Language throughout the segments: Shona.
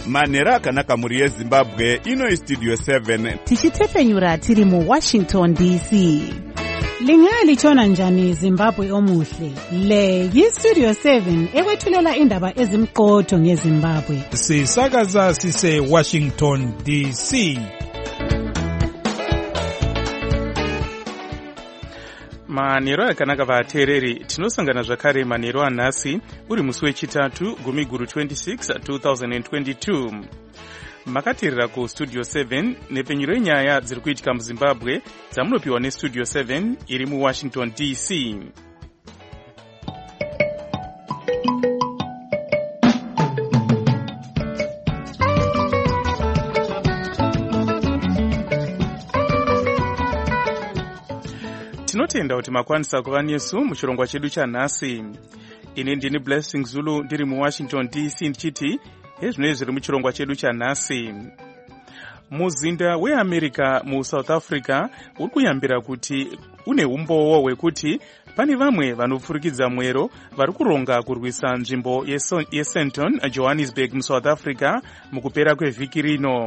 manhero akanaka muri yezimbabwe. Ino Studio 7 tichitefenyura tiri mu Washington DC. Lingalitshona njani Zimbabwe omuhle? Le yi-Studio 7 ekwethulela indaba ezimqotho ngeZimbabwe. Sisakaza sise Washington DC. Manhero akanaka vateereri, tinosangana zvakare manhero anhasi uri musi wechitatu gumi guru 26 2022. Makateerera ku Studio 7 nepfenyuro yenyaya dziri kuitika muZimbabwe dzamunopiwa neStudio 7 iri muWashington DC. Tinotenda kuti makwanisa kuva nesu muchirongwa chedu chanhasi. Ini ndini Blessing Zulu ndiri muWashington DC ndichiti hezvinoi zviri muchirongwa chedu chanhasi. Muzinda weAmerica muSouth Africa uri kuyambira kuti une umbowo hwekuti pane vamwe vanopfurikidza mwero vari kuronga kurwisa nzvimbo yeSandton, Johannesburg muSouth Africa mukupera kwevhiki rino.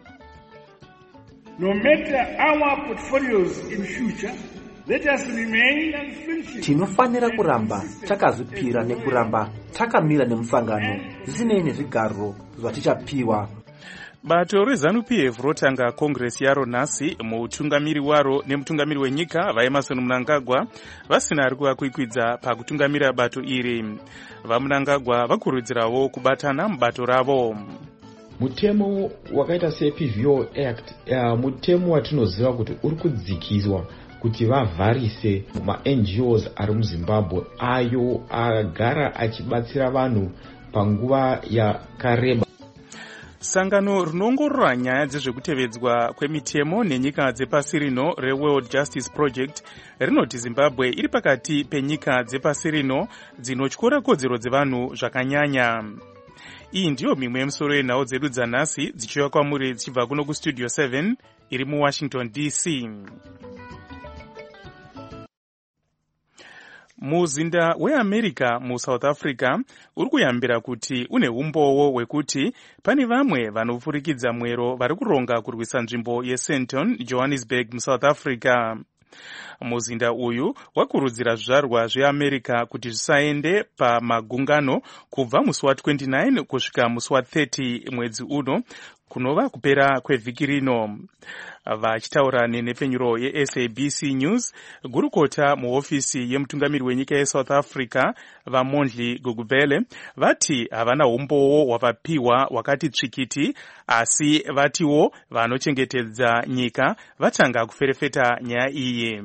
No matter our portfolios in future, let us remain unflinching. Tinofanira kuramba takazvipira nekuramba takamira nemusangano zvisinei nezvigaro zvatichapiwa. Bato reZANU-PF rotanga kongresi yaro nhasi, mutungamiri waro nemutungamiri wenyika vaEmmerson Mnangagwa vasina ari kuvakwikwidza pakutungamira bato iri. VaMnangagwa vakurudzirawo kubatana mubato ravo. Mutemo wakaita sePVO Act, mutemo watinoziva kuti uri kudzikiswa kuti vavharise ma-NGOs ari muZimbabwe ayo agara achibatsira vanhu panguva yakareba. Sangano rinoongorora nyaya dzezvekutevedzwa kwemitemo nenyika dzepasi rino reWorld Justice Project rinoti Zimbabwe iri pakati penyika dzepasi rino dzinotyora kodzero dzevanhu zvakanyanya. Iyi ndiyo mimwe yemusoro yenhau dzedu dzanhasi dzichiuya kwamuri dzichibva kuno kuStudio 7 iri muWashington DC. Muzinda weAmerica muSouth Africa uri kuyambira kuti une umbowo hwekuti pane vamwe vanopfurikidza mwero vari kuronga kurwisa nzvimbo yeSandton, Johannesburg muSouth Africa. Muzinda uyu wakurudzira zvizvarwa zveAmerica kuti zvisaende pamagungano kubva musi wa29 kusvika musi wa30 mwedzi uno, kunova kupera kwevhiki rino. Vachitaura nenhepfenyuro yeSABC News, gurukota muhofisi yemutungamiri wenyika yeSouth Africa vaMondli Gugubele vati havana umbowo hwavapiwa wakati tsvikiti, asi vatiwo vanochengetedza nyika vatanga kuferefeta nyaya iyi.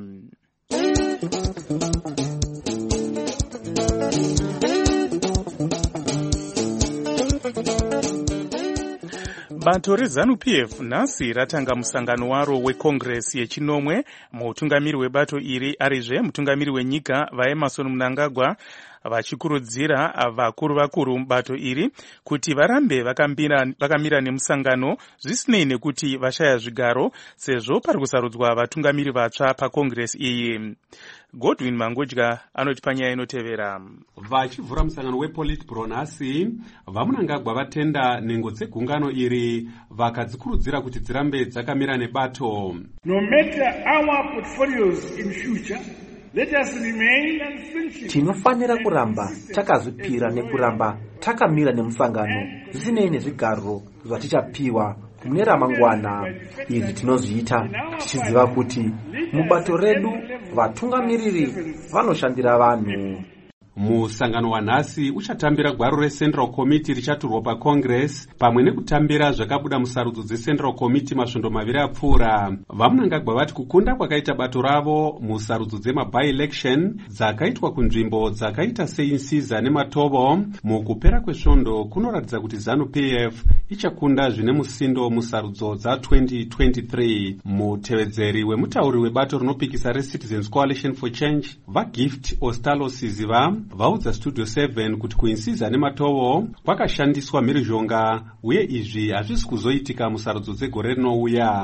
Bato reZANU-PF nhasi ratanga musangano waro wekongresi yechinomwe. Mutungamiri webato iri arizve mutungamiri wenyika vaEmmerson Mnangagwa vachikurudzira vakuru mubato iri kuti varambe vakamira nemusangano zvisinei nekuti vashaya zvigaro, sezvo pari kusarudzwa vatungamiri vatsva pakongresi iyi. Godwin Mangodya anoti panyaya inotevera. Vachivhura musangano wePolitburo nhasi, vaMnangagwa vatenda nhengo dzegungano iri vakadzikurudzira kuti dzirambe dzakamira nebato. No matter our portfolios in future, let us remain unflinching. Tinofanira kuramba takazvipira nekuramba takamira nemusangano zvisinei nezvigaro zvatichapiwa mune ramangwana. Izvi tinozviita tichiziva kuti mubato redu vatungamiriri vanoshandira vanhu. Musangano wanhasi uchatambira gwaro reCentral Committee richaturwa paCongress pamwe nekutambira zvakabuda musarudzo dzeCentral Committee masvondo maviri apfuura. VaMnangagwa vati kukunda kwakaita bato ravo musarudzo dzema-by-election dzakaitwa kunzvimbo dzakaita seInsiza neMatovo mukupera kwesvondo kunoratidza kuti ZANU-PF ichakunda zvine musindo musarudzo dza2023. Mutevedzeri wemutauri webato rinopikisa reCitizens Coalition for Change vaGift Ostalo Siziva vaudza Studio 7 kuti kuInsiza neMatovo kwakashandiswa mhirizhonga uye izvi hazvisi kuzoitika musarudzo dzegore rinouya.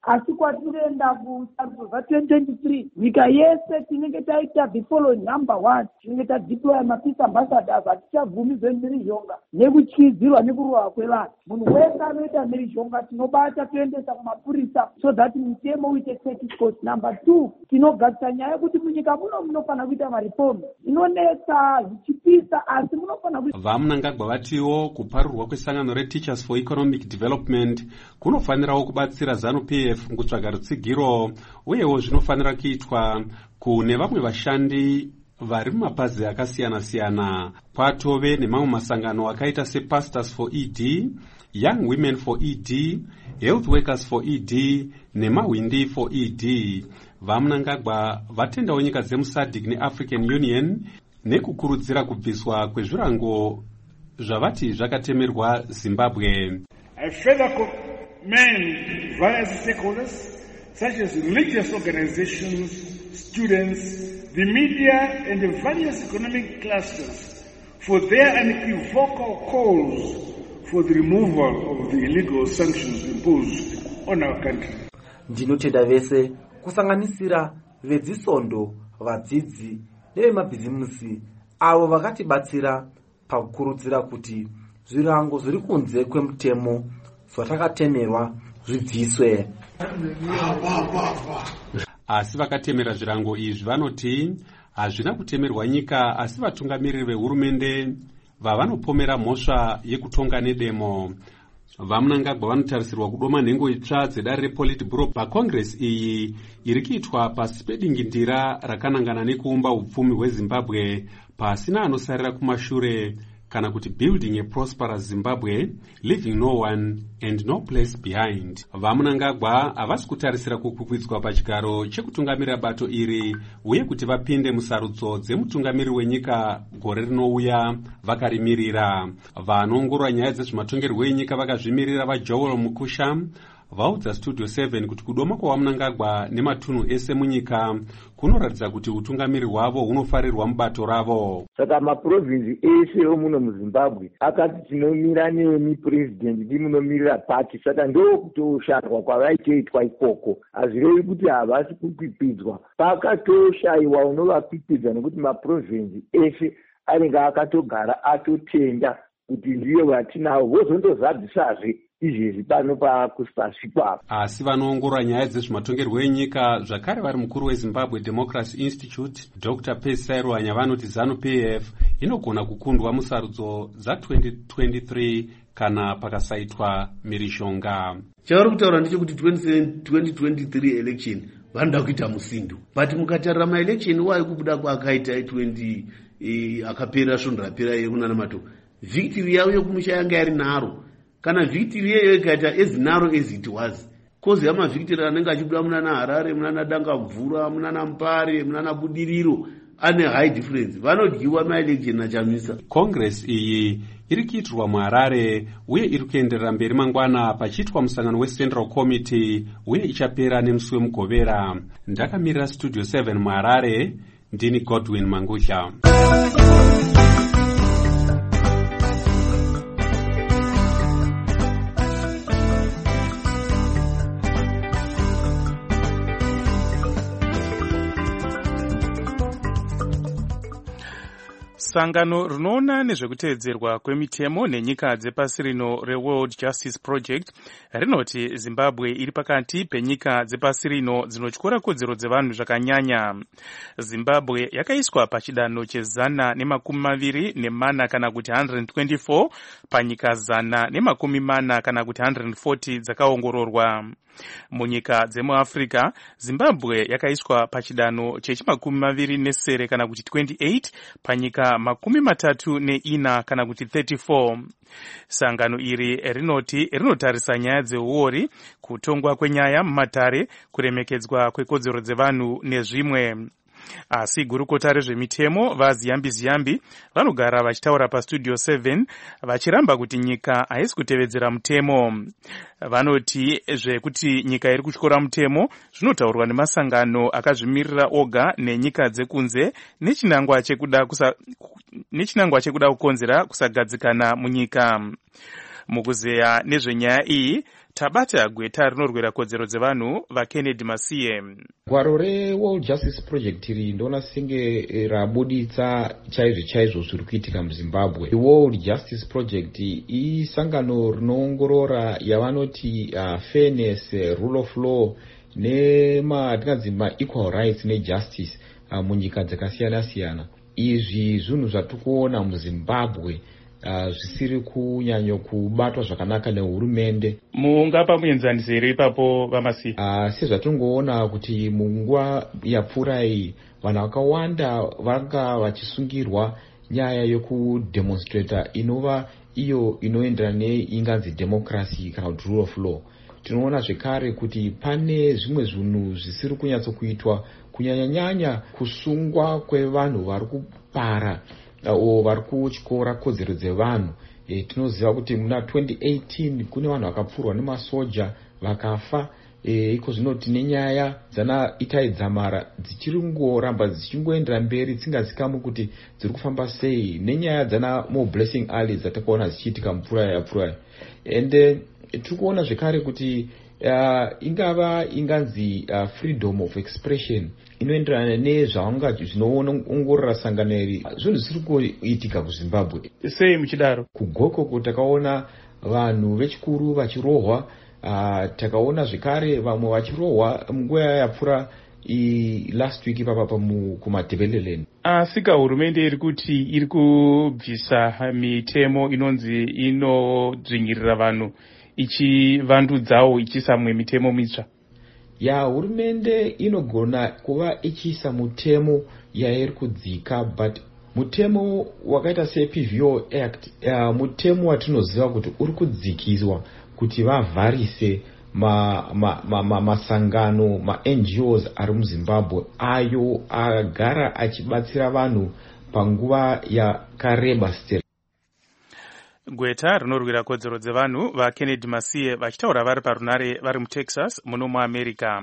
asi kwatinoenda kusarudzo za2023 nyika yese tinenge taita the following: number 1, tinenge tadeploya mapeace ambassadors. Hatichabvumizwe mhirizhonga nekutyidzirwa nekurohwa kwevanhu. Munhu wese anoita mhirizhonga tinobata toendesa kumapurisa so that mitemo uite take court. Number 2, tinogadzisa nyaya yekuti munyika muno munofana kuita marifomu. Inonetsa zvichipisa asi munofana kuita. Vamunangagwa vatiwo kuparurwa kwesangano reTeachers for Economic Development kunofanirawo kubatsira ZANU-PF mukutsvaga rutsigiro, uyewo zvinofanira kuitwa kune vamwe vashandi vari mumapazi akasiyana-siyana. Kwatove nemamwe masangano akaita sePastors for ED, Young Women for ED, Health Workers for ED neMahwindi for ED. Vamunangagwa vatendawo nyika dzemuSADC neAfrican Union nekukurudzira kubviswa kwezvirango zvavati zvakatemerwa Zimbabwe. I further commend various stakeholders such as religious organizations, students, the media and the various economic clusters for their unequivocal calls for the removal of the illegal sanctions imposed on our country. Ndinotenda vese kusanganisira vedzisondo, vadzidzi nevemabhizimusi avo vakatibatsira pakukurudzira kuti zvirango zviri kunze kwemutemo zvatakatemerwa zvibviswe. Asi vakatemera zvirango izvi vanoti hazvina kutemerwa nyika, asi vatungamiriri vehurumende vavanopomera mhosva yekutonga nedemo. Vamunangagwa vanotarisirwa kudoma nhengo itsva dzedare rePolitburo paCongress iyi iri kuitwa pasi pedingindira rakanangana nekuumba upfumi hweZimbabwe pasina anosarira kumashure, kana kuti building a prosperous Zimbabwe, leaving no one and no place behind. Vamunangagwa havasi kutarisira kukwikwidzwa pachigaro chekutungamirira bato iri uye kuti vapinde musarudzo dzemutungamiriri wenyika gore rinouya vakarimirira. Vanoongorora nyaya dzezvematongerwo enyika vakazvimirira vaJoel Mukusha vaudza Studio 7 kuti kudoma kwaVamunangagwa nematunhu ese munyika kunoratidza kuti utungamiriri hwavo hunofarirwa mubato ravo. Saka maprovinsi ese omuno muZimbabwe akati tinomira nemi president ndimunomirira pati, saka ndokutoshairwa kwavaitoitwa ikoko. Hazvirevi kuti havasi kukwikwidzwa, pakatoshayiwa unovakwikkwidza nekuti maprovinsi ese anenge akatogara atotenda kuti ndiyo vatinawo, vozondozadzisazve izvezvi pano pakusvikwa. Asi vanoongorora nyaya dzezvematongerwo enyika zvakare vari mukuru weZimbabwe Democracy Institute Dr. Pesero Anya vanoti ZANU-PF inogona kukundwa musarudzo dza2023 kana pakasaitwa mhirizhonga. Chavari kutaura ndechekuti 2023 election vanoda kuita musindo, but mukatarira maelection wayo kubuda kwaakaita 20 akapera svondo rapera yekunana mato, victory yavo yokumusha yanga yari naro, kana victory yeyo ikaita ezinaro as it was. Kozi yamavhictory anenge achibuda munana Harare, munana Dangabvura, munana Mpare, munana Budiriro ane high difference. Vanodyiwa maelection nachamisa. Congress iyi iri kuitirwa muHarare uye iri kuenderera mberi mangwana pachiitwa musangano weCentral Committee uye ichapera nemusi weMugovera. Ndakamirira Studio 7 muHarare, ndini Godwin Mangusha. Sangano rinoona nezvekuteedzerwa kwemitemo nenyika dzepasi rino reWorld Justice Project rinoti Zimbabwe iri pakati penyika dzepasi rino dzinotyora kodzero dzevanhu zvakanyanya. Zimbabwe yakaiswa pachidanho che124 kana kuti 124 panyika 140 kana kuti 140 dzakaongororwa. Munyika dzemuAfrica, Zimbabwe yakaiswa pachidanho che24 kana kuti 28 panyika 34 kana kuti 34. Sangano iri rinotarisa nyaya dzeuori, kutongwa kwenyaya mumatare, kuremekedzwa kwekodzero dzevanhu nezvimwe. Asi gurukota rezvemitemo vaZiyambi vanogara vachitaura paStudio 7 vachiramba kuti nyika haisi kutevedzera mutemo. Vanoti zvekuti nyika iri kutyora mutemo zvinotaurwa nemasangano akazvimirira oga nenyika dzekunze nechinangwa chekuda kukonzera kusagadzikana munyika. Mukuzeya nezvenyaya iyi tabata gweta rinorwira kodzero dzevanhu vaKennedy Masiye. gwaro reWorld Justice Project iri ndona senge rabuditsa chaizvo zviri kuitika muZimbabwe. World Justice Project isangano rinoongorora yavanoti fairness, rule of law nematingadzi equal rights nejustice munyika dzakasiyana siyana. Izvi zvinhu zvatikuona muZimbabwe zvisiri kunyanyo kubatwa zvakanaka nehurumende. Mungapa muenzanisi here ipapo vaMasiye? Sezvatingoona kuti munguva yapfuura iyi vanhu vakawanda vanga vachisungirwa nyaya yokudemonstrata inova iyo inoenderana neinganzi democracy kana kuti rule of law. Tinoona zvekare kuti pane zvimwe zvinhu zvisiri kunyatsokuitwa, kunyanya kusungwa kwevanhu vari kupara vari kutyora kodzero dzevanhu. Tinoziva kuti muna 2018 kune vanhu vakapfurwa nemasoja vakafa. Iko zvino tine nyaya dzana Itai Dzamara dzichiri ngoramba dzichingoendera mberi dzisingazikamwi kuti dziri kufamba sei, nenyaya dzana Mo Blessing Ali dzatakaona dzichiitika mupfuura yapfuura. Ende tiri kuona zvekare kuti ingava inganzi freedom of expression inoenderana nezvavanga zvinoongorora sangano iri, zvinhu zvisiri kuitika kuZimbabwe. Sei muchidaro? Kugokoko takaona vanhu vechikuru vachirohwa, takaona zvekare vamwe vachirohwa munguva yapfuura last week ipapa kumaDebeleland. Asika hurumende iri kuti iri kubvisa mitemo inonzi inodzvinyirira vanhu ichivandudzawo ichiisa mumwe mitemo mitsva. Hurumende inogona kuva ichiisa mutemo yairi kudzika, but mutemo wakaita sePVO Act mutemo watinoziva kuti uri kudzikiswa kuti vavharise masangano NGOs ari muZimbabwe ayo agara achibatsira vanhu panguva yakareba stere. Gweta rinorwira kodzero dzevanhu vaKennedy Masiye vachitaura vari parunare vari muTexas muno muAmerica.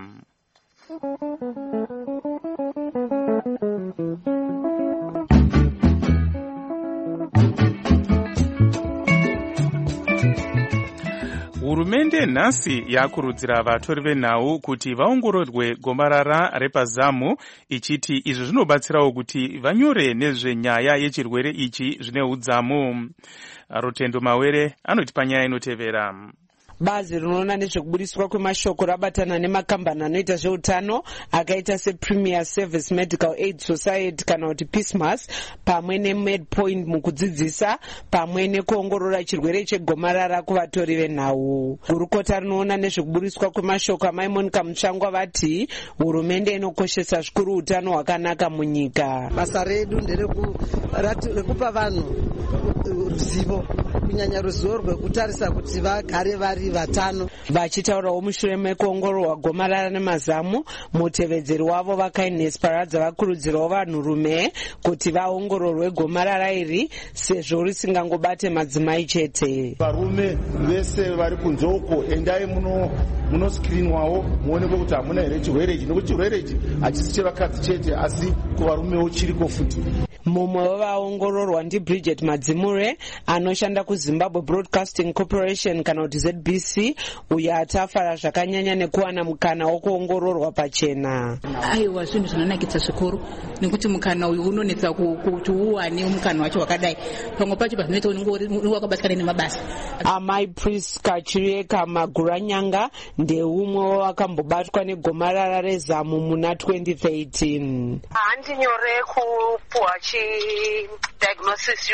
Hurumende nhasi yakurudzira vatori venhau kuti vaongororwe gomarara repaZamu, ichiti izvi zvinobatsirawo kuti vanyore nezvenyaya yechirwere ichi zvine udzamu. Rutendo Mawere anotipa nyaya inotevera. Bazi rinoona nezvekubudiswa kwemashoko rabatana nemakambani anoita zveutano akaita sePremier Service Medical Aid Society kana kuti PISMAS pamwe neMedPoint mukudzidzisa pamwe nekuongorora chirwere chegomarara kuvatori venhau. Gurukota rinoona nezvekubudiswa kwemashoko amaimonika Mutsvangwa vati hurumende inokoshesa zvikuru utano hwakanaka munyika. Basa redu nderekupa vanhu ruzivo, kunyanya ruzivo rwekutarisa kuti vagare vari vatano. Vachitaurawo mushure mekuongororwa gomarara nemazamu, mutevedzeri wavo vaKindness Paradza vakurudzirawo vanhurume kuti vaongororwe gomarara iri sezvo risingangobate madzimai chete. Varume vese vari kunze uko endai munoskirinwawo muonekwe kuti hamuna here chirwere ichi, nekuti chirwere ichi hachisi chevakadzi chete asi kuvarumewo chiriko futi. Mumwe wavaongororwa ndiBridget Madzimure anoshanda kuZimbabwe Broadcasting Corporation kana kuti ZBC, uyo atafara zvakanyanya nekuwana mukana wokuongororwa pachena. Aiwa, zvinhu zvinonakidza zvikuru nekuti mukana uyu unonetsa kuti uwane mukana wacho wakadai. Pamwe pacho pazvinoita unenge wakabatikana nemabasa. Amai Priska Chirieka Maguranyanga ndeumwe wakambobatwa negomarara reZamu muna 2013. Handinyore kupuwa diagnosis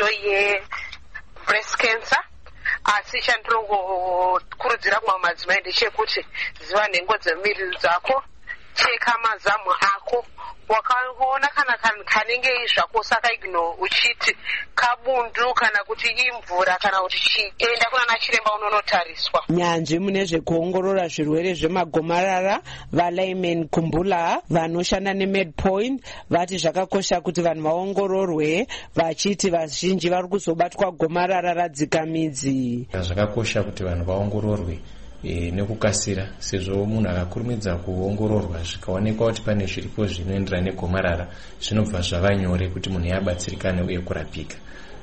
breast cancer, asi chandinokurudzira kumwe madzimai ndechekuti ziva nhengo dzemuviri dzako, cheka mazamu ako, wakaona kana kanenge izvako sakaigno uchiti kabundu kana kuti imvura kana kuti enda kunana chiremba unonotariswa. Nyanzvi mune zvekuongorora zvirwere zvemagomarara vaLayman Kumbula vanoshanda neMedPoint vati zvakakosha kuti vanhu vaongororwe, vachiti vazhinji vari kuzobatwa gomarara radzika midzi. Zvakakosha kuti vanhu vaongororwe nekukasira sezvo munhu akakurumidza kuongororwa zvikaonekwa kuti pane zviripo zvinoenderana negomarara zvinobva zvava nyore kuti munhu abatsirikane uye kurapika.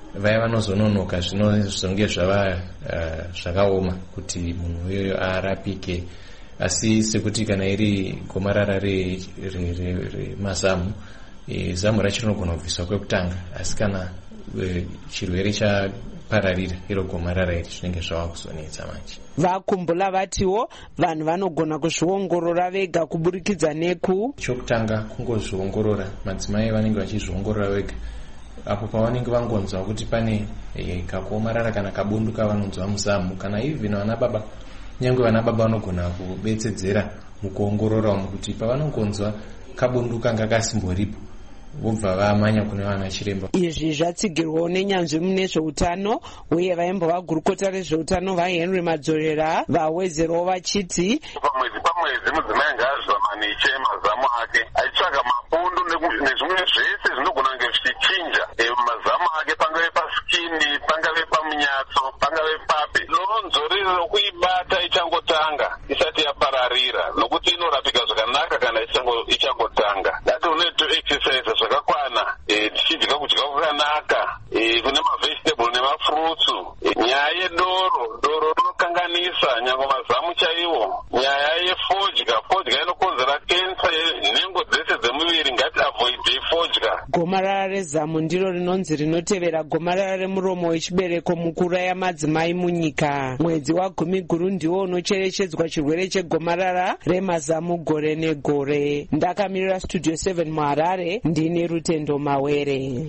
vaya vanozononoka zvinozonge zvava zvakaoma kuti munhu uyoyo arapike. Asi sekuti kana iri gomarara remazamu, zamu racho rinogona kubviswa kwekutanga, asi kana chirwere chapararira iro gomarara iri zvinenge zvava kuzonetsa manje. Vakumbula vatiwo vanhu vanogona kuzviongorora vega kuburikidza neku chokutanga kungozviongorora, madzimai vanenge vachizviongorora vega apo pavanenge vangonzwa kuti pane kakomarara kana kabundu kavanonzwa muzamu, kana even vana baba, nyangwe vana baba vanogona kubetsedzera mukuongorora kuti pavanongonzwa kabundu kanga kasimboripo vobva vamanya kuna vana chiremba. Izvi zvatsigirwawo nenyanzvi mune zveutano uye vaimbova gurukota rezveutano vaHenry Madzorera vawedzerawo vachiti pamwedzi mudzimai ngaazvamaniche mazamu ake achitsvaga mapundu nezvimwe zvese zvinogona kunge zvichichinja mazamu ake, pangave paskini, pangave pamunyatso, pangave papi. Lonzo riri rokuibata ichangotanga isati yapararira, nokuti inorapika zvakanaka kana ichangotanga. Dati unoita exercise zvakakwana, tichidya kudya kwakanaka, kune mavegetable nemafrutsu. Nyaya yedoro rinokanganisa nyangwe mazamu chaiwo. Nyaya fodya inokonzera kensa nhengo dzese dzemuviri, ngati avoidei fodya. Gomarara rezamu ndiro rinonzi rinotevera gomarara remuromo wechibereko mukuraya madzimai munyika. Mwedzi wa10 guru ndiwo unocherechedzwa chirwere chegomarara remazamu gore negore. Ndakamirira Studio 7 muHarare, ndini Rutendo Mawere.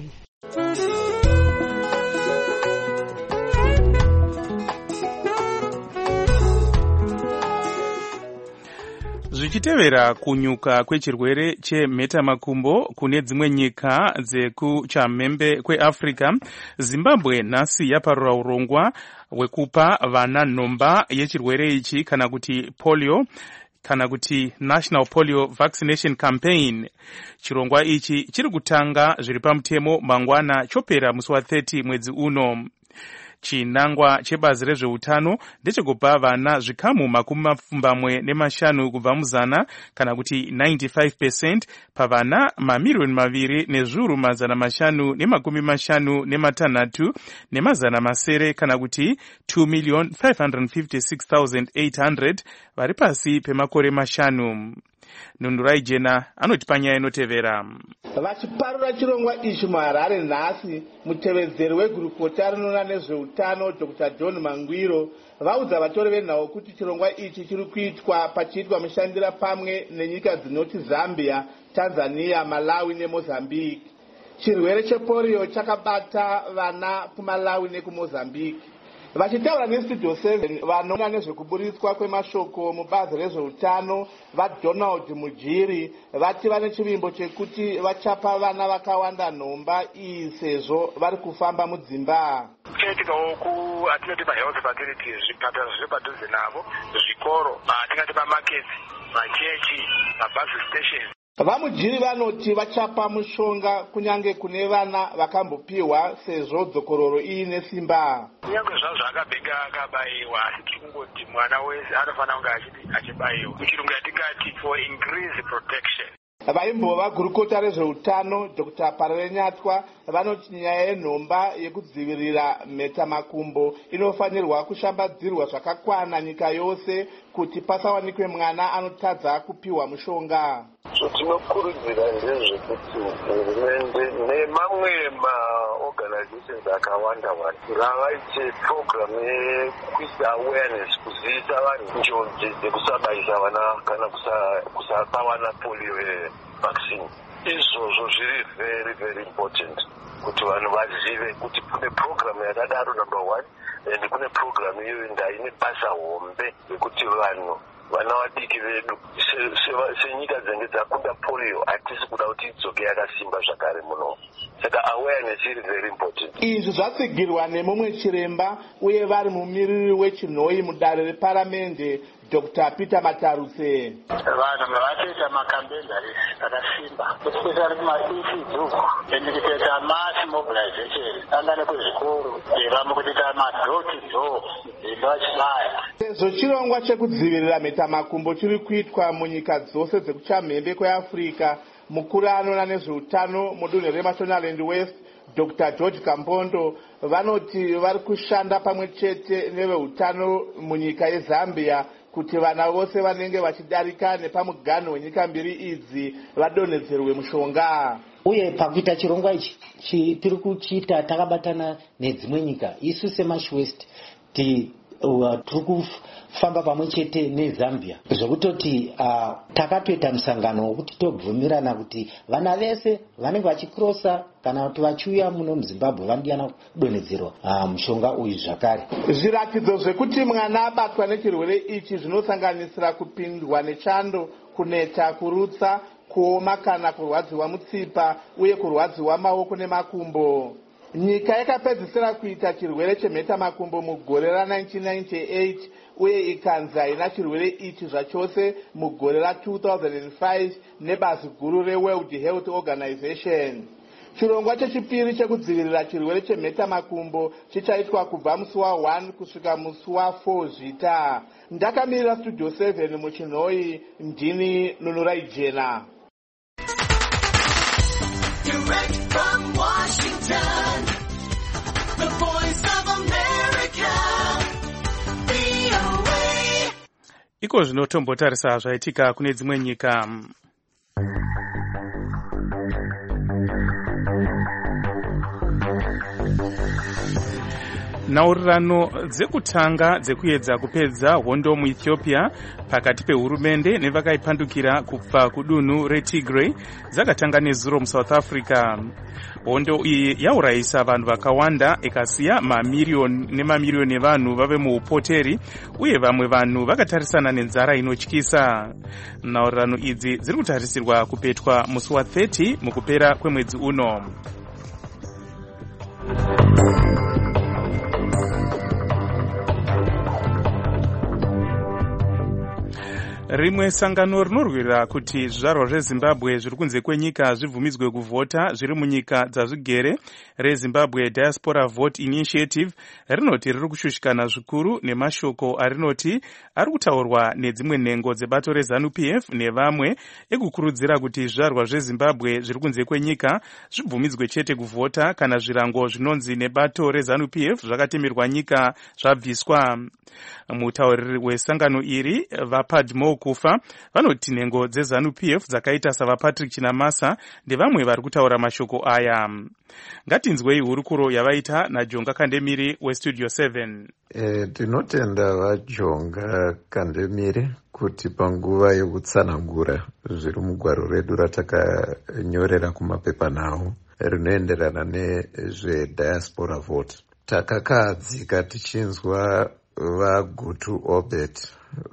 Zvichitevera kunyuka kwechirwere chemhetamakumbo kune dzimwe nyika dzekuchamhembe kweAfrica, Zimbabwe nhasi yaparura urongwa hwekupa vana nhomba yechirwere ichi kana kuti polio, kana kuti National Polio Vaccination Campaign. Chirongwa ichi chiri kutanga zviri pamutemo mangwana chopera musi wa30 mwedzi uno. Chinangwa chebazi rezveutano ndechekupa vana zvikamu 25 kubva muzana kana kuti 95% pavana mamiliyoni 2 nezviuru 556 nemazana masere kana kuti 2,556,800 vari pasi pemakore 5. Nundurai Jena anoti panyaya inotevera. Vachiparura chirongwa ichi muHarare nhasi, mutevedzeri wegurukota rinoona nezveutano Dr. John Mangwiro vaudza vatori venhau kuti chirongwa ichi chiri kuitwa pachiitwa mushandira pamwe nenyika dzinoti Zambia, Tanzania, Malawi neMozambique. Chirwere chepolio chakabata vana kuMalawi nekuMozambique. Vachitaura neStudio 7 vanoona nezvekuburitswa kwemashoko mubazi rezveutano vaDonald Mujiri vati vane chivimbo chekuti vachapa vana vakawanda nhomba iyi sezvo vari kufamba mudzimba. Kuchaitikawo atinoti mahealth facilities, zvipatara zviri padhuze navo, zvikoro, atingati pamaketsi, machechi, mabus stations. Vamujiri vanoti vachapa mushonga kunyange kune vana vakambopiwa sezvo dzokororo iyi nesimba. Kunyange zvazvo akabhega akabayiwa, asi tiri kungoti mwana wese anofanira kunge achibayiwa. Muchirungu yatingati for increased protection. Vaimbova gurukota rezveutano Dr. Parare Nyatwa vanoti nyaya yenhomba yekudzivirira mhetamakumbo inofanirwa kushambadzirwa zvakakwana nyika yose kuti pasawanikwe mwana anotadza kupiwa mushonga. Tinokurudzira ndezvekuti hurumende nemamwe maorganizations akawanda ngavaite program yekuisa awareness, kuziisa vanhu njodzi dzekusabayisa vana kana kusapa vana polio vaccine. Izvozvo zviri very very important kuti vanhu vazive kuti kune program yakadaro number 1 and kune program iyoyo ine basa hombe yekuti vanhu vana vadiki vedu senyika dzenge dzakunda polio hatisi kuda kuti idzoke yakasimba zvakare muno. Saka awareness iri very important. Izvi zvatsigirwa nemumwe chiremba uye vari mumiriri wechinhoi mudare reparamende Dr. Peter Mataruse. Vanhu vachita makambeni akasimba, especially kuma-ECD kuita mass mobilization, angane kuzvikoro, vamukuita ma-door to door, vachibaya. Sezvo chirongwa chekudzivirira mhetamakumbo chiri kuitwa munyika dzose dzekuchamhembe kweAfrica, mukuru anoona nezveutano mudunhu reMashonaland West Dr. George Kampondo vanoti vari kushanda pamwe chete neveutano munyika yeZambia kuti vana vose vanenge vachidarika nepamuganho wenyika mbiri idzi vadonhedzerwe mushonga. Uye pakuita chirongwa ichi tiri kuchiita takabatana nedzimwe nyika. Isu seMash West tiri kufamba pamwe chete neZambia zvokutoti takatoita musangano wokuti tobvumirana kuti vana vese vanenge vachikrosa kana kuti vachiuya muno muZimbabwe vanodiana kudonhedzerwa mushonga uyu zvakare. Zviratidzo zvekuti mwana abatwa nechirwere ichi zvinosanganisira kupindwa nechando, kuneta, kurutsa, kuoma kana kurwadziwa mutsipa uye kurwadziwa maoko nemakumbo. Nyika yakapedzisira kuita chirwere chemhetamakumbo mugore ra1998 uye ikanzi haina chirwere ichi zvachose mugore ra2005 nebazi guru reWorld Health Organization. Chirongwa chechipiri chekudzivirira chirwere chemhetamakumbo chichaitwa kubva musi wa1 kusvika musi wa4 Zvita. Ndakamirira Studio 7 muChinhoi, ndini Nunurai Jena. Direct from Washington, the voice of America, VOA. Iko zvinotombotarisa zvaitika kune dzimwe nyika. Nhaurirano dzekutanga dzekuedza kupedza hondo muEthiopia pakati pehurumende nevakaipandukira kubva kudunhu reTigray dzakatanga nezuro muSouth Africa. Hondo iyi yaurayisa vanhu vakawanda ikasiya mamiriyoni nemamiriyoni evanhu vave muupoteri uye vamwe vanhu vakatarisana nenzara inotyisa. Nhaurirano idzi dziri kutarisirwa kupetwa musi wa30 mukupera kwemwedzi uno. Rimwe sangano rinorwira kuti zvizvarwa zveZimbabwe zviri kunze kwenyika zvibvumidzwe kuvhota zviri munyika dzazvigere reZimbabwe Diaspora Vote Initiative rinoti riri kushushikana zvikuru nemashoko arinoti ari kutaurwa nedzimwe nhengo dzebato reZANU-PF nevamwe ekukurudzira kuti zvizvarwa zveZimbabwe zviri kunze kwenyika zvibvumidzwe chete kuvhota kana zvirango zvinonzi nebato reZANU-PF zvakatemerwa nyika zvabviswa. Mutauriri wesangano iri vaPadmo Kufa vanoti nhengo dzeZANU-PF dzakaita savaPatrick Chinamasa ndevamwe vari kutaura mashoko aya. Ngatinzwei hurukuro yavaita naJonga Kandemiri weStudio 7. Tinotenda vaJonga Kandemiri kuti panguva yokutsanangura zviri mugwaro redu ratakanyorera kumapepanhau rinoenderana nezvediaspora vote, takakadzika tichinzwa vaGutu Obet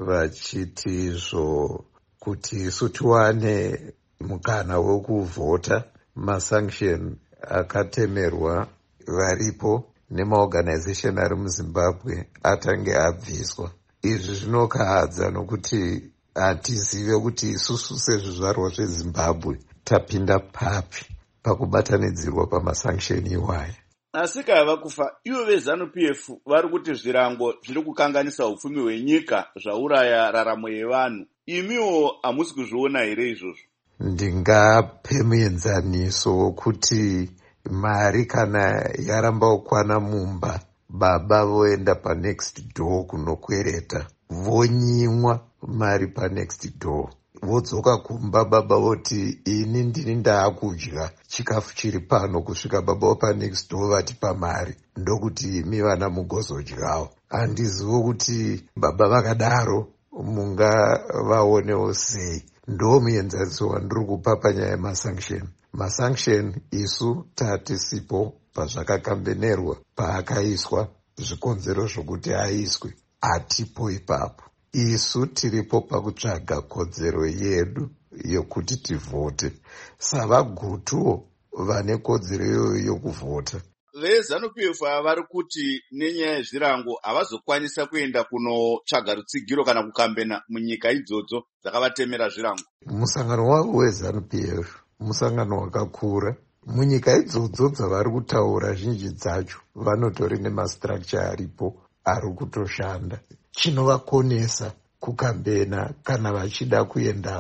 vachitizvo kuti isu tiwane mukana wokuvhota masanction akatemerwa varipo nemaorganization ari muZimbabwe atange abviswa. Izvi zvinokahadza nokuti hatizive kuti isusu sezvizvarwa zveZimbabwe tapinda papi pakubatanidzirwa pamasanction iwaya. Asi kava kufa ivo veZANU-PF vari kuti zvirango zviri kukanganisa upfumi hwenyika zvauraya raramo yevanhu. Imiwo hamusi kuzviona here izvozvo? Ndingape muenzaniso wokuti mari kana yaramba kukwana mumba, baba voenda panext door kunokwereta, vonyimwa mari panext door, vodzoka kumba baba voti ini ndini ndaakudya chikafu chiri pano kusvika baba panext door vatipa mari ndokuti imi vana mugozodyawo. Handizivo kuti baba vakadaro mungavaonewo sei. Ndo muenzaniso wandiri kupa panyaya yemasanction. Masanction isu tatisipo pazvakakambenerwa paakaiswa, zvikonzero zvokuti aiswe hatipo ipapo. Isu tiripo pakutsvaga kodzero yedu yokuti tivhote savagutuwo vane kodzero iyoyo yokuvhota. VeZANU-PF vari kuti nenyaya yezvirango havazokwanisa kuenda kunotsvaga rutsigiro kana kukambena munyika idzodzo dzakavatemera zvirango. Musangano wavo weZANU-PF musangano wakakura. Munyika idzodzo dzavari kutaura zhinji dzacho vanotori nemastructure aripo ari kutoshanda. Chinovakonesa kukambena kana vachida kuendako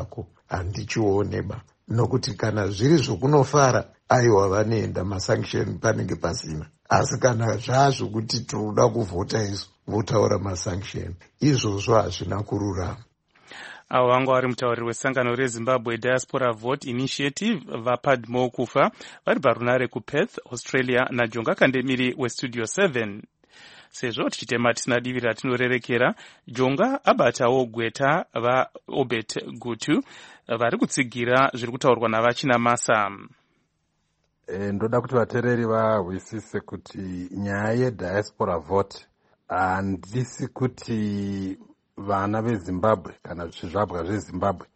handichioneba, nokuti kana zviri zvokunofara aiwa vanoenda masanction panenge pasina, asi kana zvazvokuti tinoda kuvhota isu votaura masanction, izvozvo hazvina kururama. avo vanga vari mutauriri wesangano rezimbabwe diaspora vote initiative vapadmo kufa vari parunare kuperth, australia, najonga kandemiri westudio 7. sezvo tichitema tisina divi ratinorerekera, jonga abatawo gweta vaobet gutu vari kutsigira zviri kutaurwa navachina masa. Ndoda kuti vateereri vahwisise kuti nyaya yediaspora vote handisi kuti vana vezimbabwe kana zvizvabwa zvezimbabwe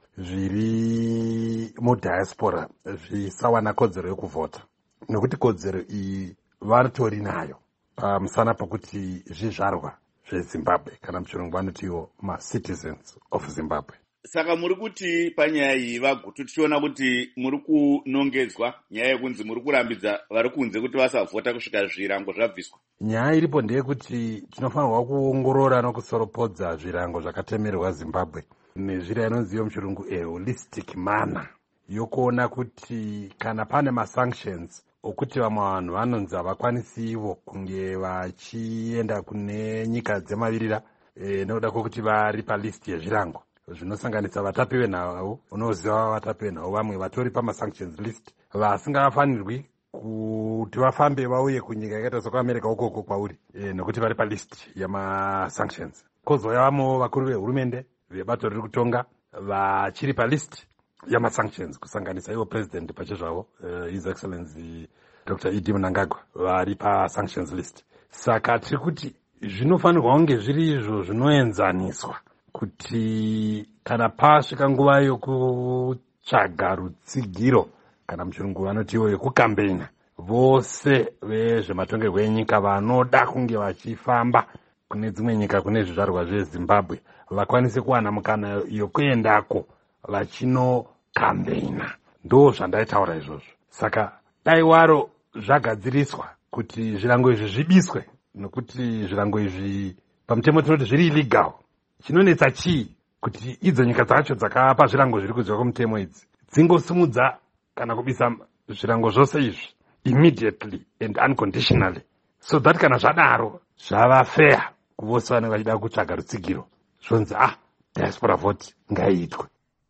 zviri mudiaspora zvisawana kodzero yekuvhota, nekuti kodzero iyi vatori nayo pamusana pokuti zvizvarwa zvezimbabwe, kana muchirungu vanotiwo macitizens of zimbabwe. Saka muri kuti panyaya iyi vagutu tichiona kuti muri kunongedzwa nyaya yekunzi muri kurambidza vari kunze kuti vasavhota kusvika zvirango zvabviswa. Nyaya iripo ndeyekuti tinofanirwa kuongorora nokusoropodza zvirango zvakatemerwa zimbabwe nezvira inonziyo muchirungu holistic manner yokuona kuti kana pane masanctions okuti vamwe vanhu vanonzi havakwanisi ivo kunge vachienda kune nyika dzemavirira nokuda kwokuti vari palisti yezvirango zvinosanganisa vatapi venhau, unoziva vatapi venhau vamwe vatori pamasanctions list vasingafanirwi kuti vafambe vauye kunyika yakaita sekuamerica ukoko kwauri nokuti vari palist yamasanctions. Kozouya vamwewo vakuru vehurumende vebato riri kutonga vachiri palist yamasanctions kusanganisa ivo president pachezvavo his excellency Dr. Idi Mnangagwa vari pasanctions list. Saka tiri kuti zvinofanirwa kunge zviri izvo zvinoenzaniswa kuti kana pasvika nguva yokutsvaga rutsigiro kana muchirungu vanotiwo yekukampeina, vose vezvematongerwo enyika vanoda kunge vachifamba kune dzimwe nyika kune zvizvarwa zvezimbabwe vakwanise kuwana mukana yokuendako vachinokampeina. Ndo zvandaitaura izvozvo. Saka dai waro zvagadziriswa kuti zvirango izvi zvibiswe, nokuti zvirango izvi pamutemo tinoti zviri illegal. Chinonetsa chii kuti idzo nyika dzacho dzakapa zvirango zviri kudziwa kwemutemo idzi dzingosimudza kana kubisa zvirango zvose izvi immediately and unconditionally, so that kana zvadaro zvava fair kuvose vanenge vachida kutsvaga rutsigiro zvonzi diaspora vote ngaiitwe.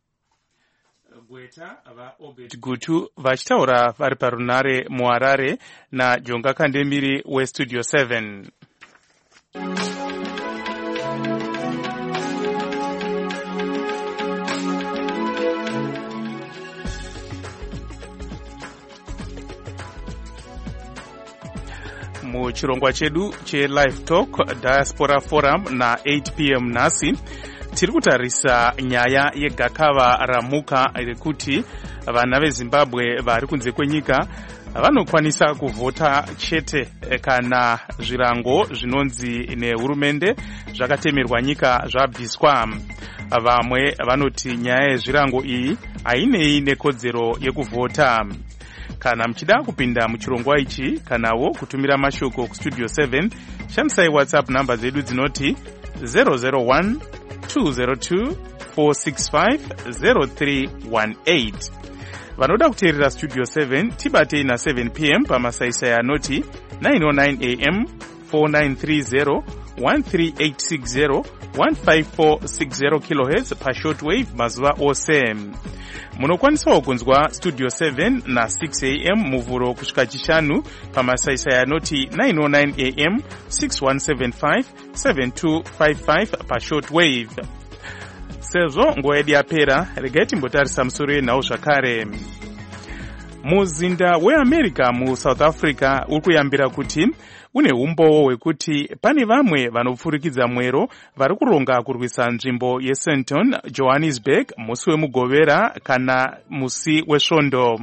Gweta vaobet gutu vachitaura vari parunare muharare najonga kandemiri westudio 7. Muchirongwa chedu che-Live Talk Diaspora Forum na8 p.m. nhasi tiri kutarisa nyaya yegakava ramuka rekuti vana vezimbabwe vari kunze kwenyika vanokwanisa kuvhota chete kana zvirango zvinonzi nehurumende zvakatemerwa nyika zvabviswa. Vamwe vanoti nyaya yezvirango iyi hainei nekodzero yekuvhota. Kana muchida kupinda muchirongwa ichi kanawo kutumira mashoko kustudio 7, shandisai WhatsApp namba zedu dzinoti 001 202 465 0318. Vanoda kuteerera studio 7 tibatei na7 p.m. pamasaisai anoti 909 am 4930 13860 15460 kHz pashortwave mazuva ose. Munokwanisawo kunzwa studio 7 na 6 am muvhuro kusvika chishanu pamasaisai anoti 909 am 6175 7255 pashortwave. Sezvo nguva yedu yapera, regai timbotarisa musoro yenhau zvakare. Muzinda weAmerica muSouth Africa uri kuyambira kuti une umbowo hwekuti pane vamwe vanopfurikidza mwero vari kuronga kurwisa nzvimbo yeSandton, Johannesburg musi wemugovera kana musi wesvondo.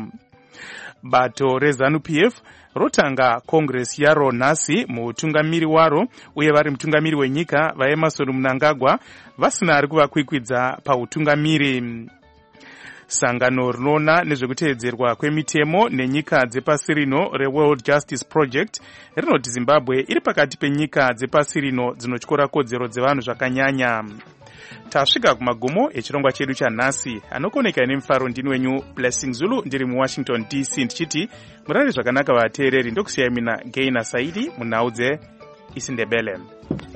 Bato reZANU-PF rotanga Congress yaro nhasi, mutungamiri waro uye vari mutungamiri wenyika vaEmmerson Mnangagwa vasina ari kuvakwikwidza pautungamiri. Sangano rinoona nezvekuteedzerwa kwemitemo nenyika dzepasi rino reWorld Justice Project rinoti Zimbabwe iri pakati penyika dzepasi rino dzinotyora kodzero dzevanhu zvakanyanya. tasvika kumagumo echirongwa chedu chanhasi. Anokoneka nemufaro ndini wenyu Blessing Zulu ndiri muWashington DC ndichiti murare zvakanaka vateereri. Ndokusiyai mina Gaina Saidi munhau dzeIsindebele.